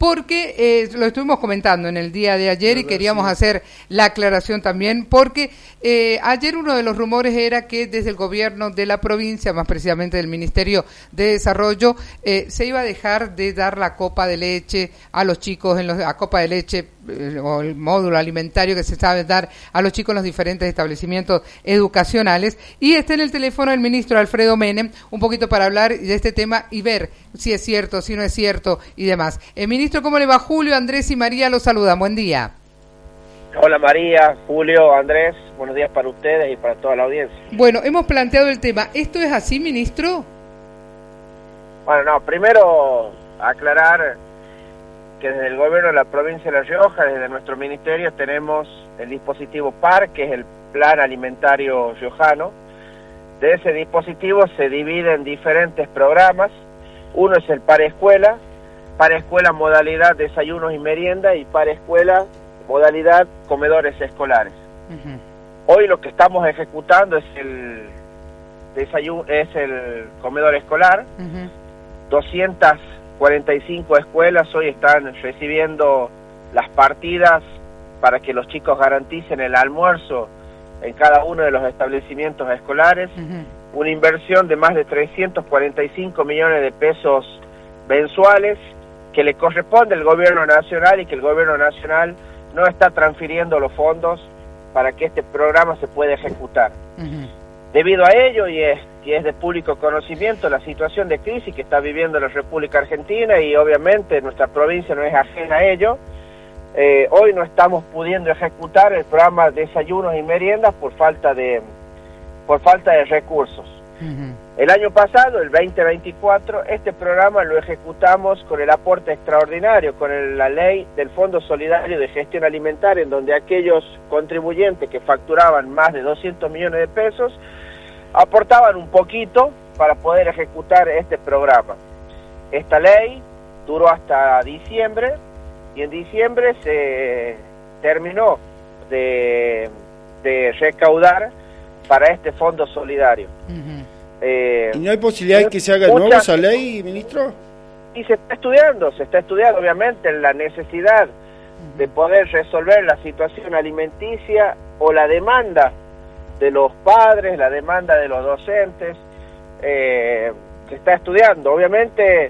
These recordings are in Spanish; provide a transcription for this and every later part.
porque lo estuvimos comentando en el día de ayer y queríamos hacer la aclaración también, porque ayer uno de los rumores era que desde el gobierno de la provincia, más precisamente del Ministerio de Desarrollo, se iba a dejar de dar la copa de leche a los chicos, a copa de leche o el módulo alimentario que se sabe dar a los chicos en los diferentes establecimientos educacionales. Y está en el teléfono el ministro Alfredo Menem, un poquito para hablar de este tema y ver si es cierto, si no es cierto y demás. Ministro, ¿cómo le va? Julio, Andrés y María los saludan. Buen día. Hola María, Julio, Andrés, buenos días para ustedes y para toda la audiencia. Bueno, hemos planteado el tema. ¿Esto es así, ministro? Bueno, no, primero aclarar que desde el gobierno de la provincia de La Rioja, desde nuestro ministerio, tenemos el dispositivo PAR, que es el Plan Alimentario Riojano. De ese dispositivo se divide en diferentes programas. Uno es el Para Escuela modalidad desayunos y merienda, y Para Escuela modalidad comedores escolares. Hoy lo que estamos ejecutando es el comedor escolar. 245 escuelas hoy están recibiendo las partidas para que los chicos garanticen el almuerzo en cada uno de los establecimientos escolares. Una inversión de más de 345 millones de pesos mensuales que le corresponde al gobierno nacional, y que el gobierno nacional no está transfiriendo los fondos para que este programa se pueda ejecutar. Debido a ello, y es de público conocimiento, la situación de crisis que está viviendo la República Argentina, y obviamente nuestra provincia no es ajena a ello, hoy no estamos pudiendo ejecutar el programa de desayunos y meriendas por falta de recursos. El año pasado, el 2024, este programa lo ejecutamos con el aporte extraordinario, con la ley del Fondo Solidario de Gestión Alimentaria, en donde aquellos contribuyentes que facturaban más de 200 millones de pesos aportaban un poquito para poder ejecutar este programa. Esta ley duró hasta diciembre, y en diciembre se terminó de recaudar para este fondo solidario. ¿Y no hay posibilidad de que se haga de nuevo esa ley, ministro? Y se está estudiando obviamente la necesidad de poder resolver la situación alimenticia o la demanda de los padres, la demanda de los docentes, se está estudiando. Obviamente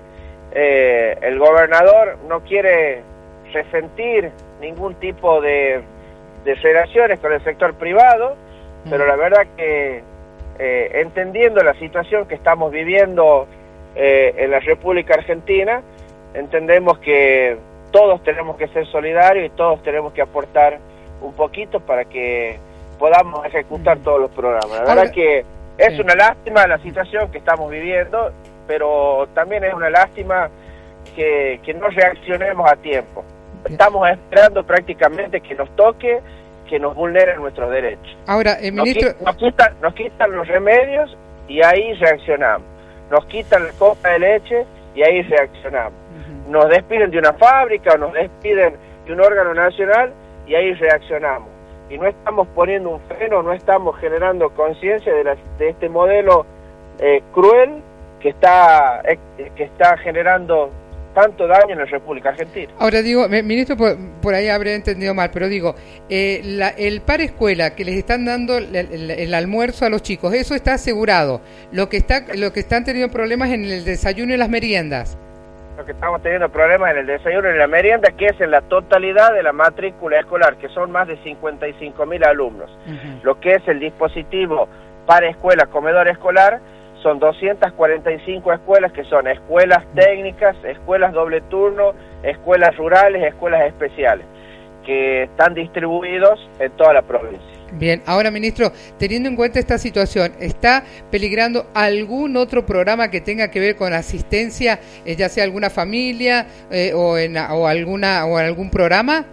el gobernador no quiere resentir ningún tipo de relaciones con el sector privado, pero la verdad que entendiendo la situación que estamos viviendo en la República Argentina, entendemos que todos tenemos que ser solidarios y todos tenemos que aportar un poquito para que podamos ejecutar todos los programas. La verdad que es una lástima la situación que estamos viviendo, pero también es una lástima que no reaccionemos a tiempo. Estamos esperando prácticamente que nos toque, que nos vulneren nuestros derechos. Ahora, ministro... Nos quitan los remedios y ahí reaccionamos. Nos quitan la copa de leche y ahí reaccionamos. Nos despiden de una fábrica o nos despiden de un órgano nacional y ahí reaccionamos. Y no estamos poniendo un freno, no estamos generando conciencia de este modelo cruel que está generando tanto daño en la República Argentina. Ahora digo, ministro, por ahí habré entendido mal, pero digo, el Para Escuela que les están dando el almuerzo a los chicos, eso está asegurado. Lo que están teniendo problemas en el desayuno y las meriendas. Lo que estamos teniendo problemas en el desayuno y la merienda, que es en la totalidad de la matrícula escolar, que son más de 55.000 alumnos. Lo que es el dispositivo Para Escuela, comedor escolar, son 245 escuelas, que son escuelas técnicas, escuelas doble turno, escuelas rurales, escuelas especiales, que están distribuidos en toda la provincia. Bien, ahora ministro, teniendo en cuenta esta situación, ¿está peligrando algún otro programa que tenga que ver con asistencia, ya sea alguna familia o algún programa?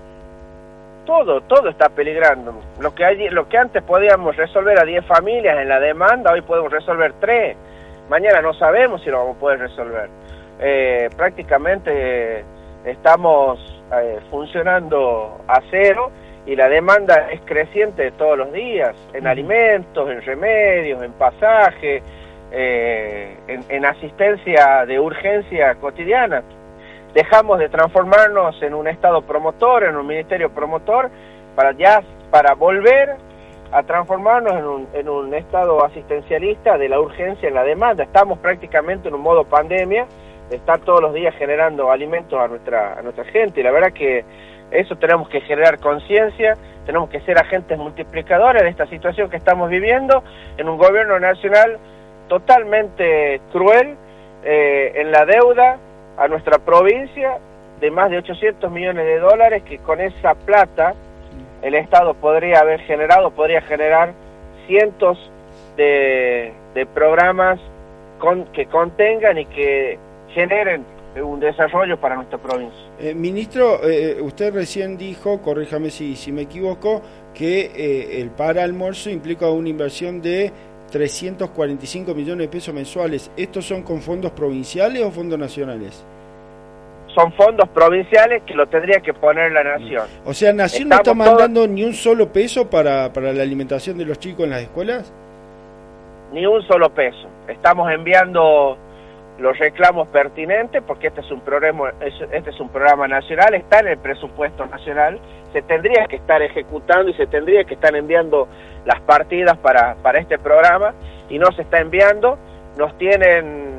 Todo está peligrando. Lo que antes podíamos resolver a 10 familias en la demanda, hoy podemos resolver 3. Mañana no sabemos si lo vamos a poder resolver. Prácticamente estamos funcionando a cero, y la demanda es creciente todos los días, en alimentos, en remedios, en pasaje, en asistencia de urgencia cotidiana. dejamos de transformarnos en un Estado promotor, en un ministerio promotor, para volver a transformarnos en un Estado asistencialista de la urgencia en la demanda. Estamos prácticamente en un modo pandemia, de estar todos los días generando alimentos a nuestra gente, y la verdad que eso tenemos que generar conciencia, tenemos que ser agentes multiplicadores de esta situación que estamos viviendo, en un gobierno nacional totalmente cruel, en la deuda a nuestra provincia de más de 800 millones de dólares, que con esa plata el Estado podría generar cientos de programas que contengan y que generen un desarrollo para nuestra provincia. Ministro, usted recién dijo, corríjame si me equivoco, que el para almuerzo implica una inversión de 345 millones de pesos mensuales. ¿Estos son con fondos provinciales o fondos nacionales? Son fondos provinciales que lo tendría que poner la Nación. O sea, ¿Nación no está mandando ni un solo peso para la alimentación de los chicos en las escuelas? Ni un solo peso. Estamos enviando los reclamos pertinentes, porque este es un programa nacional, está en el presupuesto nacional, se tendría que estar ejecutando y se tendría que estar enviando las partidas para este programa, y no se está enviando. Nos tienen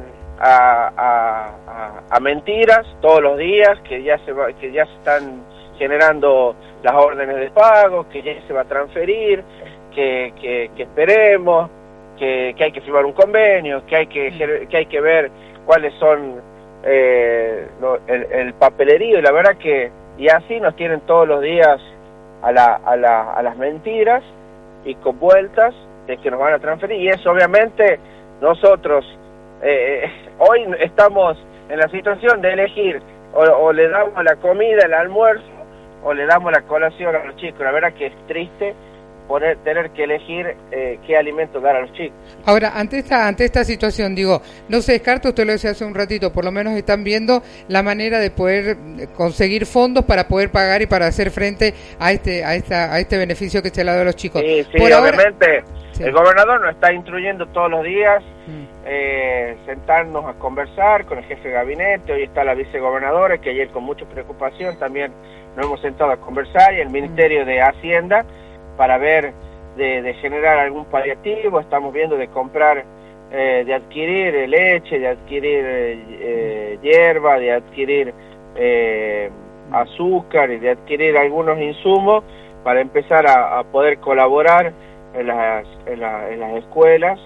a mentiras todos los días, que ya se están generando las órdenes de pago, que ya se va a transferir, que esperemos, que hay que firmar un convenio, que hay que ver cuáles son el papelerío, y la verdad que y así nos tienen todos los días a las mentiras y con vueltas de que nos van a transferir, y eso obviamente nosotros hoy estamos en la situación de elegir o le damos la comida, el almuerzo, o le damos la colación a los chicos. La verdad que es triste tener que elegir qué alimento dar a los chicos. Ahora, ante esta situación, digo, no se descarta, usted lo decía hace un ratito, por lo menos están viendo la manera de poder conseguir fondos para poder pagar y para hacer frente a este beneficio que se le ha dado a los chicos. Sí, obviamente sí. El gobernador nos está instruyendo todos los días, sentarnos a conversar con el jefe de gabinete. Hoy está la vicegobernadora, que ayer con mucha preocupación también nos hemos sentado a conversar, y el Ministerio de Hacienda, para ver de generar algún paliativo. Estamos viendo de comprar, de adquirir leche, de adquirir hierba, de adquirir azúcar y de adquirir algunos insumos para empezar a poder colaborar en las escuelas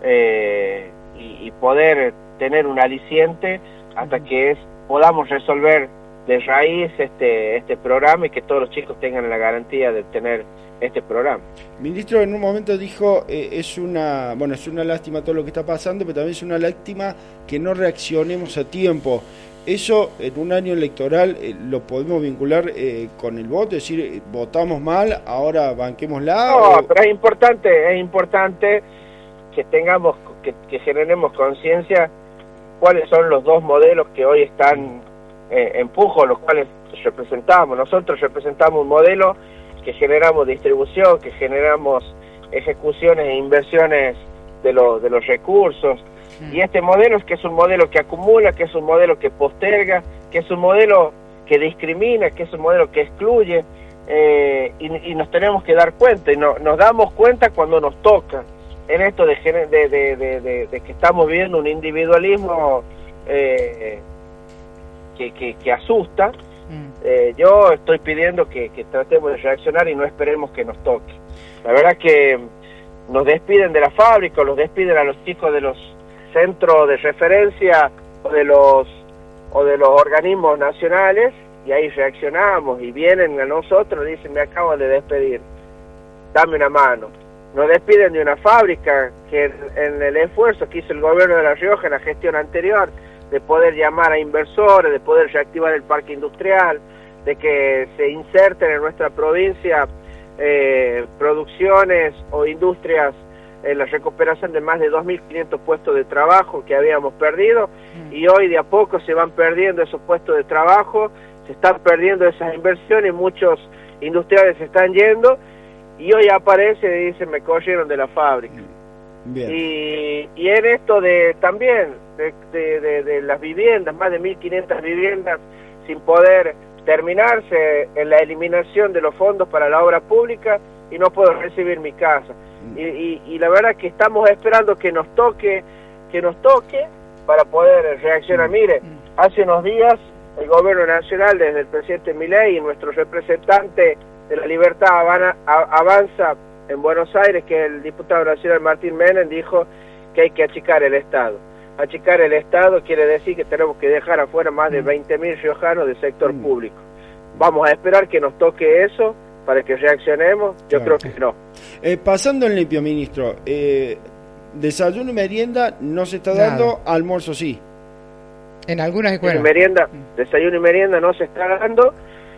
y poder tener un aliciente hasta que podamos resolver de raíz este programa, y que todos los chicos tengan la garantía de tener este programa. Ministro, en un momento dijo, es una lástima todo lo que está pasando, pero también es una lástima que no reaccionemos a tiempo. Eso en un año electoral lo podemos vincular con el voto, es decir, votamos mal, ahora banquémosla. No, pero es importante que tengamos, que generemos conciencia cuáles son los dos modelos que hoy están en pujo, los cuales representamos. Nosotros representamos un modelo que generamos distribución, que generamos ejecuciones e inversiones de los recursos, y este modelo es que es un modelo que acumula, que es un modelo que posterga, que es un modelo que discrimina, que es un modelo que excluye, y nos tenemos que dar cuenta, y nos damos cuenta cuando nos toca, en esto de que estamos viviendo un individualismo que asusta. Yo estoy pidiendo que tratemos de reaccionar y no esperemos que nos toque. La verdad que nos despiden de la fábrica, los despiden a los chicos de los centros de referencia o de los organismos nacionales, y ahí reaccionamos y vienen a nosotros y dicen: me acabo de despedir, dame una mano. Nos despiden de una fábrica que en el esfuerzo que hizo el gobierno de La Rioja en la gestión anterior de poder llamar a inversores, de poder reactivar el parque industrial, de que se inserten en nuestra provincia producciones o industrias en la recuperación de más de 2.500 puestos de trabajo que habíamos perdido, y hoy de a poco se van perdiendo esos puestos de trabajo, se están perdiendo esas inversiones, muchos industriales se están yendo, y hoy aparece y dicen: me corrieron de la fábrica. Y en esto de también de las viviendas, más de 1.500 viviendas sin poder terminarse en la eliminación de los fondos para la obra pública y no puedo recibir mi casa. Y la verdad que estamos esperando que nos toque para poder reaccionar. Mire, hace unos días el gobierno nacional, desde el presidente Milei y nuestro representante de la Libertad Avanza en Buenos Aires, que el diputado nacional Martín Menem, dijo que hay que achicar el Estado. Achicar el Estado quiere decir que tenemos que dejar afuera más de 20.000 riojanos del sector público. Vamos a esperar que nos toque eso para que reaccionemos. Yo creo que no. Pasando en limpio, ministro, desayuno y merienda no se está dando, almuerzo sí. En algunas escuelas. Desayuno y merienda no se está dando.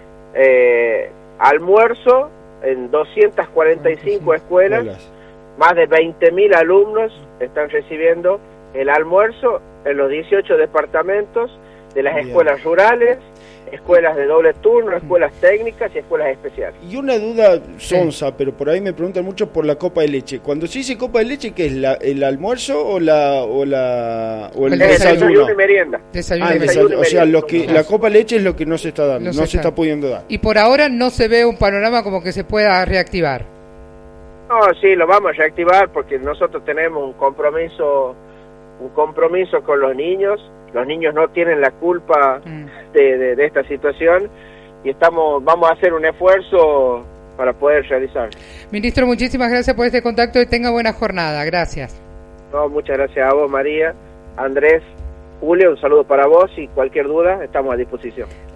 Almuerzo en 245 escuelas, más de 20.000 alumnos están recibiendo el almuerzo en los 18 departamentos de las escuelas rurales, escuelas de doble turno, escuelas técnicas y escuelas especiales. Y una duda sonsa, pero por ahí me preguntan mucho por la copa de leche. Cuando se dice copa de leche, ¿qué es? ¿El almuerzo o el desayuno? Desayuno y merienda. O sea, la copa de leche es lo que no se está dando, no se está pudiendo dar. Y por ahora no se ve un panorama como que se pueda reactivar. No, sí, lo vamos a reactivar porque nosotros tenemos un compromiso con los niños. Los niños no tienen la culpa de esta situación y vamos a hacer un esfuerzo para poder realizarlo. Ministro, muchísimas gracias por este contacto y tenga buena jornada. Gracias. No, muchas gracias a vos, María, Andrés, Julio, un saludo para vos y cualquier duda estamos a disposición.